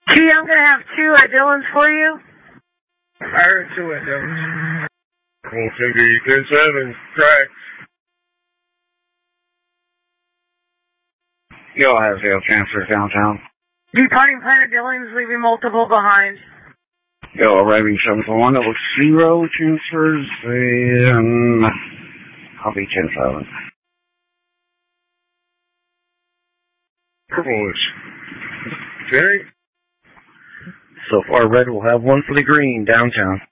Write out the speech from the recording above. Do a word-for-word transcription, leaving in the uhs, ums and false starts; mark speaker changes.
Speaker 1: T, I'm going to have two at Dillon's for you.
Speaker 2: I heard two at Dillon's.
Speaker 3: Well, Cindy, ten seven, cracked.
Speaker 4: You'll have zero transfers downtown.
Speaker 1: Departing Planet Dillon's, leaving multiple behind.
Speaker 4: Yo, arriving seven four one, that looks zero transfers, and I'll be ten seven.
Speaker 3: Purplish. Okay.
Speaker 4: So far, red will have one for the green downtown.